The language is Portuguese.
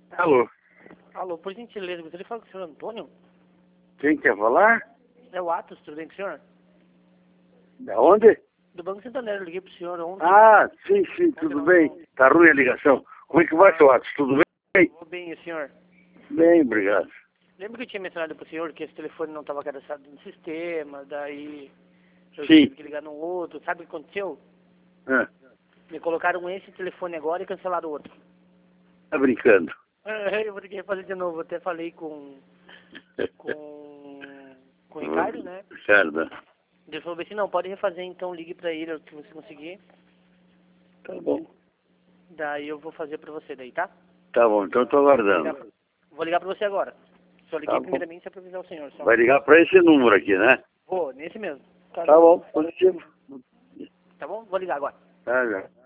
Alô, Alô, por gentileza, gostaria de falar com o senhor Antônio? quem quer falar? É o Atos, tudo bem com o senhor? Da onde? Do Banco Santander, eu liguei pro senhor ontem. Ah, sim, tudo bem. Tá ruim a ligação. Como é que vai, seu Atos? Tudo bem? Vou bem, e o senhor? Bem, obrigado. Lembra que eu tinha mencionado pro senhor que esse telefone não estava cadastrado no sistema, daí eu Sim. tive que ligar no outro, sabe o que aconteceu? Ah, Me colocaram esse telefone agora e cancelaram o outro. tá brincando. Eu vou ter que fazer de novo, até falei com o Ricardo, né? Ricardo, Ele falou assim, não, pode refazer, então ligue pra ele, se você conseguir. tá bom. Daí eu vou fazer pra você daí, tá? Tá bom, então eu tô aguardando. Vou ligar pra você agora. Só liguei Tá bom. primeiramente só pra avisar o senhor. Só. Vai ligar pra esse número aqui, né? Vou, nesse mesmo. Tá bom, positivo. Tá bom? Vou ligar agora. Tá, já.